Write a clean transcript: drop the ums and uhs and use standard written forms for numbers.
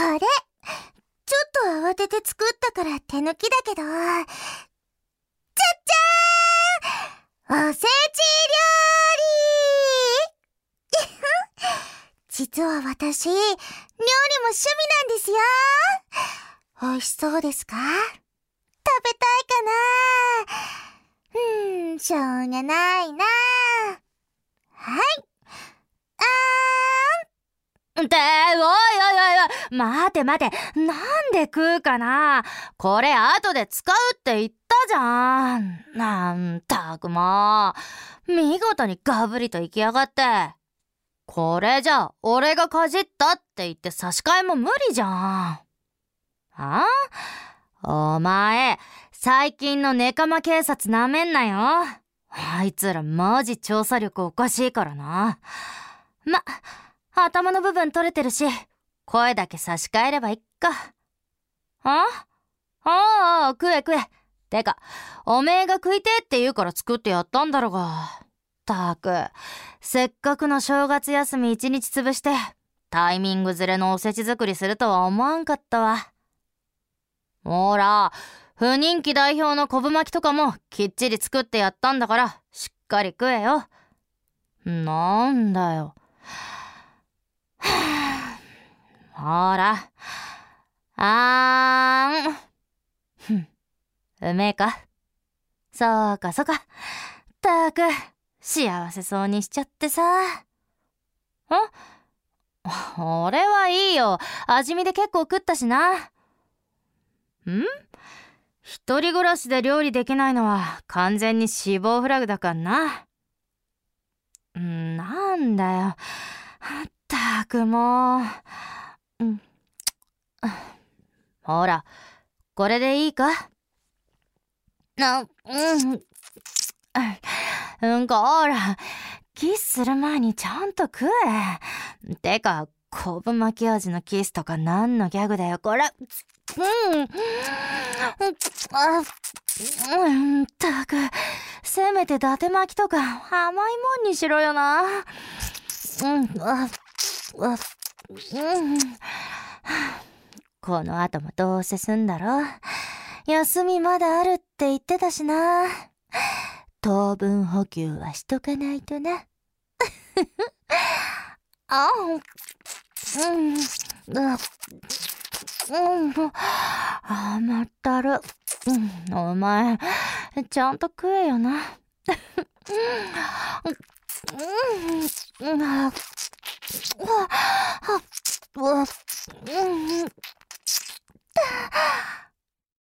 れ、ちょっと慌てて作ったから手抜きだけど、じゃっじゃーん、おせち料理実は私、料理も趣味なんですよ。美味しそうですか？食べたいかな？しょうがないな。はい。 って、おいおいおい、待て待て、なんで食うかな。これ後で使うって言ったじゃん。なんたくもう、見事にガブリといきやがって。これじゃ俺がかじったって言って差し替えも無理じゃん。お前、最近のネカマ警察なめんなよ。あいつらマジ調査力おかしいからな。頭の部分取れてるし、声だけ差し替えればいっか。食え。てか、おめえが食いてって言うから作ってやったんだろが。たく、せっかくの正月休み1日潰して、タイミングずれのおせち作りするとは思わんかったわ。ほら、不人気代表の昆布巻きとかもきっちり作ってやったんだから、しっかり食えよ。なんだよ。ほら。うめえか？そうか。たく、幸せそうにしちゃってさ。俺はいいよ。味見で結構食ったしな。一人暮らしで料理できないのは完全に死亡フラグだからな。なんだよ。ったくもう。ほら、これでいいか？ほら、キスする前にちゃんと食え。てか、昆布巻き味のキスとか何のギャグだよ、これ。たく、せめて伊達巻きとか甘いもんにしろよな。この後もどうせすんだろ。休みまだあるって言ってたしな。糖分補給はしとかないとな。甘ったる。お前、ちゃんと食えよな。